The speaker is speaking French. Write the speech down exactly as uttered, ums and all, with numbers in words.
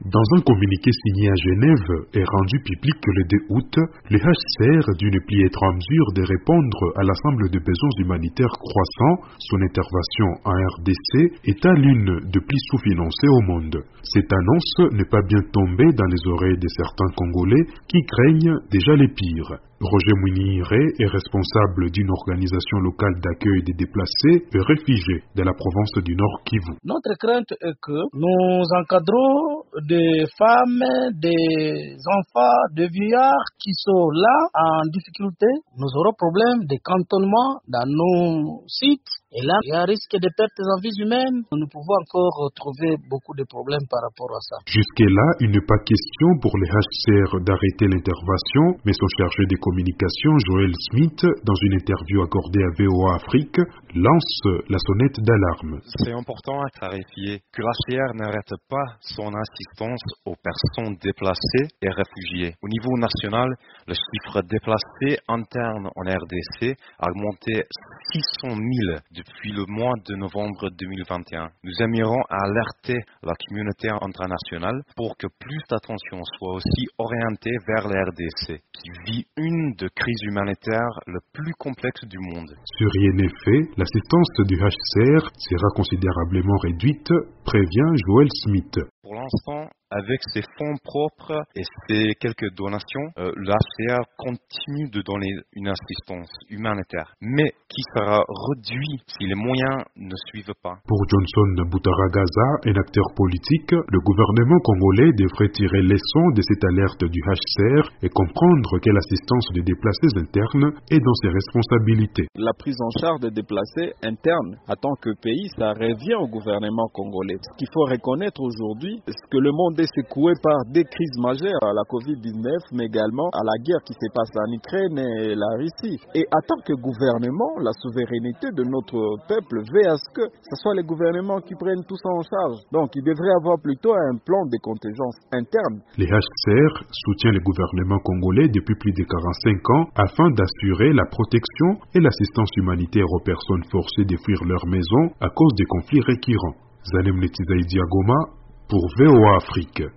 Dans un communiqué signé à Genève et rendu public le deux août, le H C R d'une plus être en mesure de répondre à l'ensemble des besoins humanitaires croissants. Son intervention en R D C est à l'une des plus sous-financées au monde. Cette annonce n'est pas bien tombée dans les oreilles de certains Congolais qui craignent déjà les pires. Roger Mouiniré est responsable d'une organisation locale d'accueil des déplacés et réfugiés de la province du Nord Kivu. Notre crainte est que nous encadrons des femmes, des enfants, des vieillards qui sont là en difficulté. Nous aurons problème de cantonnement dans nos sites. Et là, il y a un risque de perte en vies humaines. Nous pouvons encore trouver beaucoup de problèmes par rapport à ça. Jusque-là, il n'est pas question pour les H C R d'arrêter l'intervention, mais son chargé de communication, Joël Smith, dans une interview accordée à V O A Afrique, lance la sonnette d'alarme. C'est important à clarifier que l'H C R n'arrête pas son assistance aux personnes déplacées et réfugiées. Au niveau national, le chiffre déplacés interne en R D C a augmenté six cent mille depuis le mois de novembre deux mille vingt et un. Nous aimerions alerter la communauté internationale pour que plus d'attention soit aussi orientée vers la R D C, qui vit une des crises humanitaires les plus complexes du monde. Si rien n'est fait, l'assistance du H C R sera considérablement réduite, prévient Joël Smith. Pour l'instant, avec ses fonds propres et ses quelques donations, euh, le H C R continue de donner une assistance humanitaire, mais qui sera réduite si les moyens ne suivent pas. Pour Johnson Boutaragaza, un acteur politique, le gouvernement congolais devrait tirer leçon de cette alerte du H C R et comprendre que l'assistance des déplacés internes est dans ses responsabilités. La prise en charge des déplacés internes, en tant que pays, ça revient au gouvernement congolais. Ce qu'il faut reconnaître aujourd'hui, c'est que le monde est secoué par des crises majeures, à la covid dix-neuf, mais également à la guerre qui se passe en Ukraine et la Russie. Et en tant que gouvernement, la souveraineté de notre peuple veut à ce que ce soit les gouvernements qui prennent tout ça en charge. Donc il devrait avoir plutôt un plan de contingence interne. Les H C R soutiennent le gouvernement congolais depuis plus de quarante-cinq ans afin d'assurer la protection et l'assistance humanitaire aux personnes forcées de fuir leur maison à cause des conflits récurrents. Zalem Netizaï Diagoma pour V O A Afrique.